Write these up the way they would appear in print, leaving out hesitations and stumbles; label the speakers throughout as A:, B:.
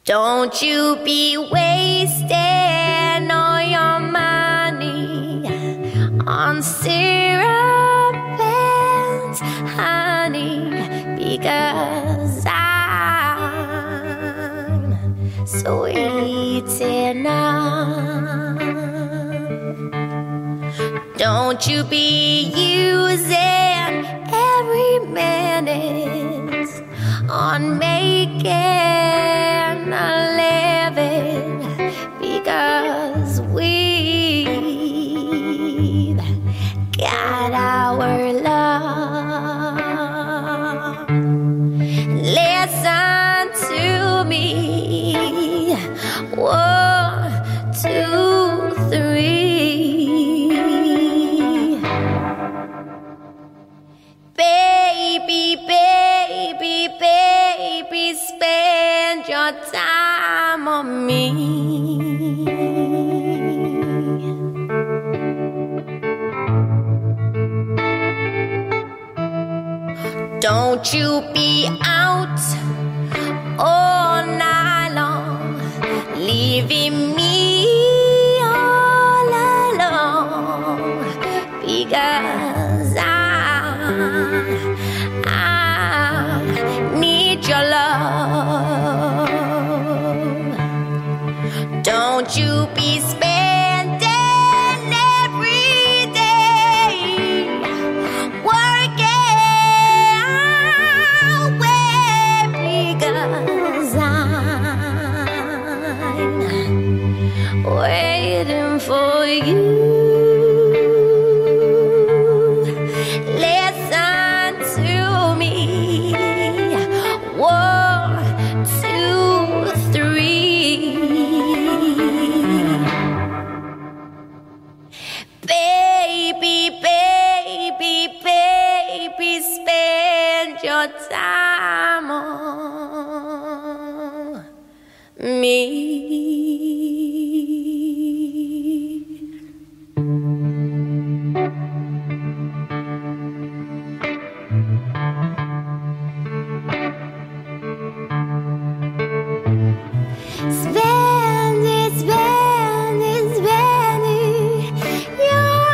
A: Don't you be wasting all your money on syrup and honey, because I'm sweet enough. Don't you be using every minute on making a living, because we've got our love. Listen to me, 1, 2, 3. Baby, baby, baby, spend your time on me. Don't you be out all night long, leaving me all alone, because I need your love. Don't you be spending every day working away, because I'm waiting for you. Listen to me, 1, 2, 3. Baby, baby, baby, spend your time on me. Spend it, spend it, spend it, your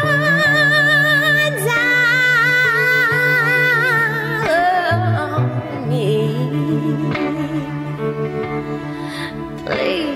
A: time on me, please.